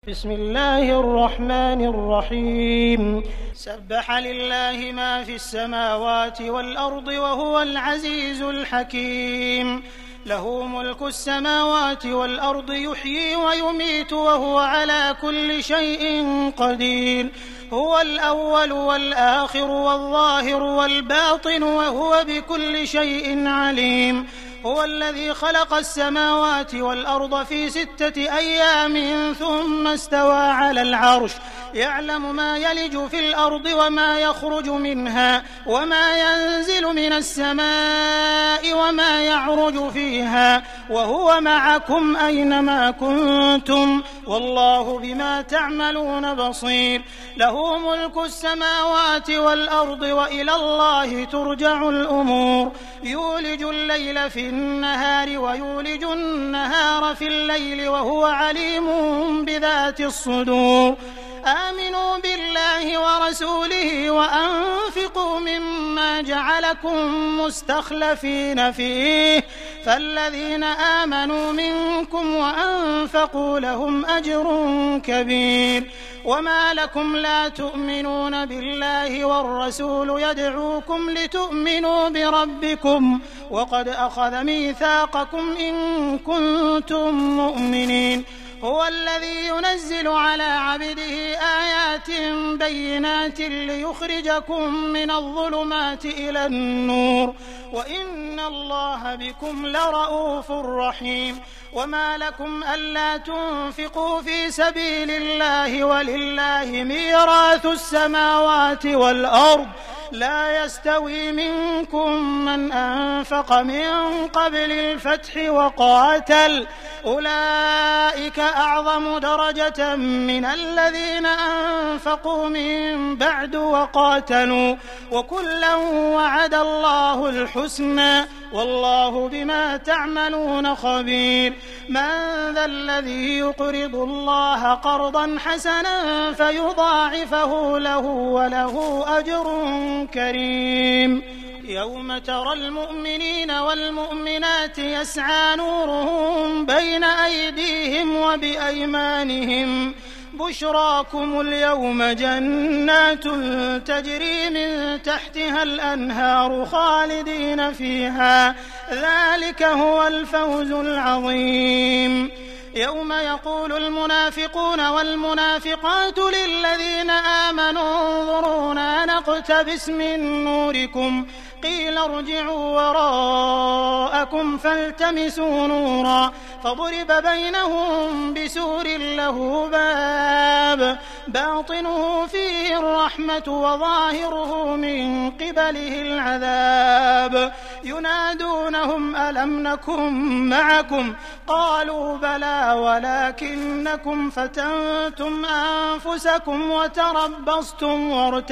بسم الله الرحمن الرحيم سبح لله ما في السماوات والأرض وهو العزيز الحكيم له ملك السماوات والأرض يحيي ويميت وهو على كل شيء قدير هو الأول والآخر والظاهر والباطن وهو بكل شيء عليم هو الذي خلق السماوات والأرض في 6 أيام ثم استوى على العرش يعلم ما يلج في الأرض وما يخرج منها وما ينزل من السماء وما يعرج فيها وهو معكم أينما كنتم والله بما تعملون بصير له ملك السماوات والأرض وإلى الله ترجع الأمور يولج الليل في النهار ويولج النهار في الليل وهو عليم بذات الصدور آمنوا بالله ورسوله وأنفقوا مما جعلكم مستخلفين فيه فالذين آمنوا منكم وأنفقوا لهم أجر كبير وما لكم لا تؤمنون بالله والرسول يدعوكم لتؤمنوا بربكم وقد أخذ ميثاقكم إن كنتم مؤمنين هو الذي ينزل على عبده آيات بينات ليخرجكم من الظلمات إلى النور وإن الله بكم لرءوف رحيم وما لكم ألا تنفقوا في سبيل الله ولله ميراث السماوات والأرض لا يستوي منكم من أنفق من قبل الفتح وقاتل أولئك أعظم درجة من الذين أنفقوا من بعد وقاتلوا وكلا وعد الله الحسنى والله بما تعملون خبير من ذا الذي يقرض الله قرضا حسنا فيضاعفه له وله أجر كريم يوم ترى المؤمنين والمؤمنات يسعى نورهم بين أيديهم وبأيمانهم بشراكم اليوم جنات تجري من تحتها الأنهار خالدين فيها ذلك هو الفوز العظيم يوم يقول المنافقون والمنافقات للذين آمنوا انظرونا نقتبس من نوركم قيل ارجعوا وراءكم فالتمسوا نورا فضرب بينهم بسور له باب باطنه فيه الرحمة وظاهره من قبله العذاب ينادونهم ألم نكن معكم قالوا بلى ولكنكم فتنتم أنفسكم وتربصتم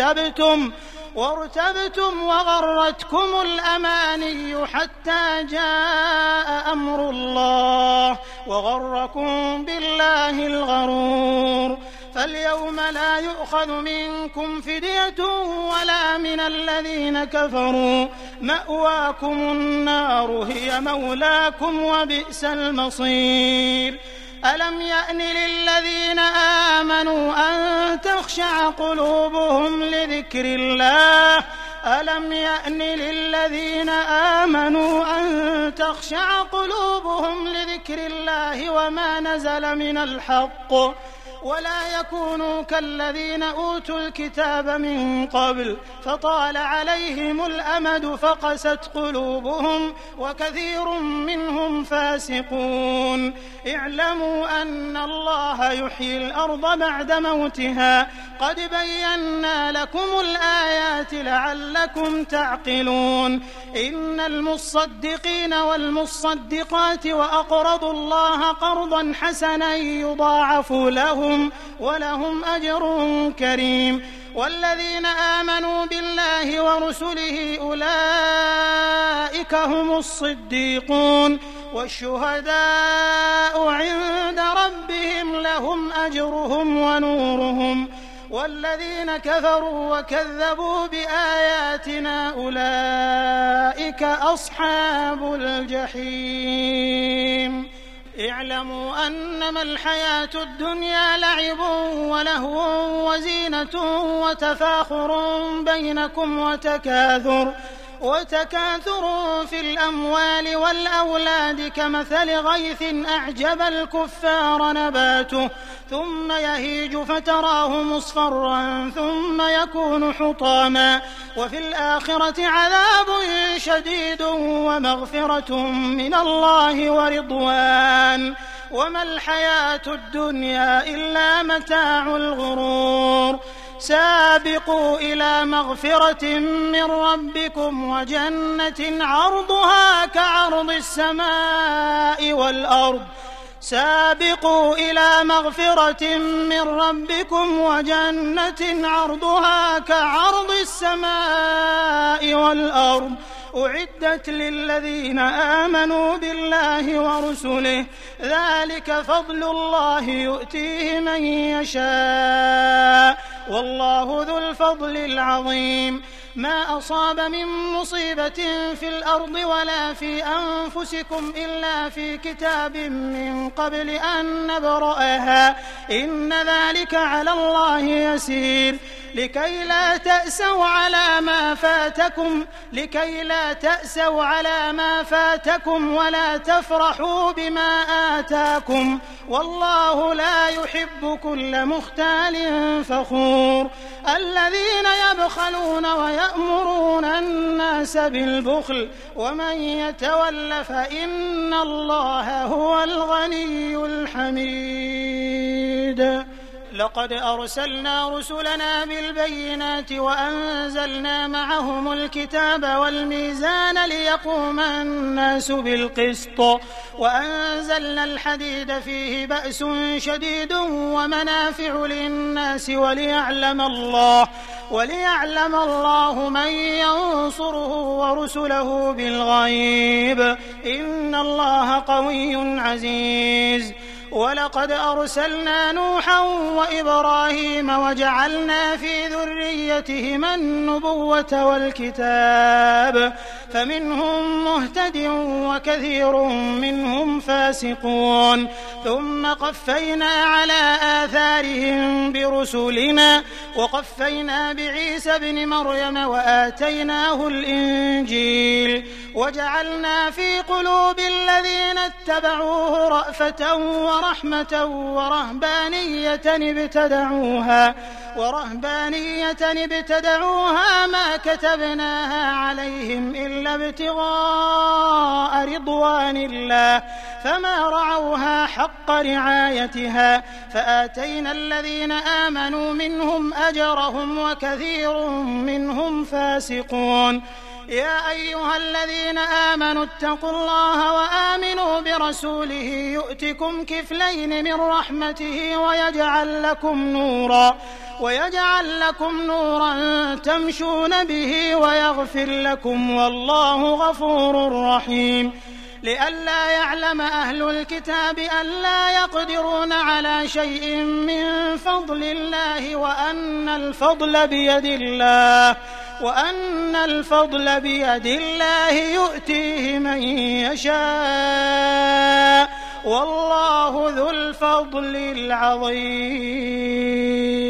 وارتبتم وغرتكم الأماني حتى جاء أمر الله وغركم بالله الغرور فاليوم لا يؤخذ منكم فدية ولا من الذين كفروا مأواكم النار هي مولاكم وبئس المصير ألم يأن للذين آمنوا أن تخشع قلوبهم لذكر الله ألم يأن للذين آمنوا أن تخشع قلوبهم لذكر الله وما نزل من الحق ولا يكونوا كالذين أوتوا الكتاب من قبل فطال عليهم الأمد فقست قلوبهم وكثير منهم فاسقون اعلموا أن الله يحيي الأرض بعد موتها قد بينا لكم الآيات لعلكم تعقلون إن المصدقين والمصدقات وأقرضوا الله قرضا حسنا يضاعف لهم ولهم أجر كريم والذين آمنوا بالله ورسله أولئك هم الصديقون والشهداء عند ربهم لهم أجرهم ونورهم والذين كفروا وكذبوا بآياتنا أولئك أصحاب الجحيم اعلموا أنما الحياة الدنيا لعب ولهو وزينة وتفاخر بينكم وتكاثر في الأموال والأولاد كمثل غيث أعجب الكفار نباته ثم يهيج فتراه مصفرا ثم يكون حطاما وفي الآخرة عذاب شديد ومغفرة من الله ورضوان وما الحياة الدنيا إلا متاع الغرور سابقوا إلى مغفرة من ربكم وجنة عرضها كعرض السماء والأرض سابقوا إلى مغفرة من ربكم وجنة عرضها كعرض السماء والأرض أعدت للذين آمنوا بالله ورسله ذلك فضل الله يؤتيه من يشاء والله ذو الفضل العظيم ما أصاب من مصيبة في الأرض ولا في أنفسكم إلا في كتاب من قبل أن نبرأها إن ذلك على الله يسير لكي لا تأسوا على ما فاتكم ولا تفرحوا بما آتاكم والله لا يحب كل مختال فخور الذين يبخلون ويأمرون الناس بالبخل ومن يتول فإن الله هو الغني الحميد لقد أرسلنا رسلنا بالبينات وأنزلنا معهم الكتاب والميزان ليقوم الناس بالقسط وأنزلنا الحديد فيه بأس شديد ومنافع للناس وليعلم الله من ينصره ورسله بالغيب إن الله قوي عزيز ولقد أرسلنا نوحا وإبراهيم وجعلنا في ذريتهما النبوة والكتاب فمنهم مهتد وكثير منهم فاسقون ثم قفينا على آثارهم برسلنا وقفينا بعيسى ابن مريم وآتيناه الإنجيل وجعلنا في قلوب الذين اتبعوه رأفة ورحمة ورهبانية ابتدعوها ما كتبناها عليهم إلا ابتغاء رضوان الله فما رعوها حق رعايتها فآتينا الذين آمنوا منهم أجرهم وكثير منهم فاسقون يا أيها الذين آمنوا اتقوا الله وآمنوا برسوله يؤتكم كفلين من رحمته ويجعل لكم نورا تمشون به ويغفر لكم والله غفور رحيم لئلا يعلم أهل الكتاب ألا يقدرون على شيء من فضل الله وأن الفضل بيد الله يؤتيه من يشاء والله ذو الفضل العظيم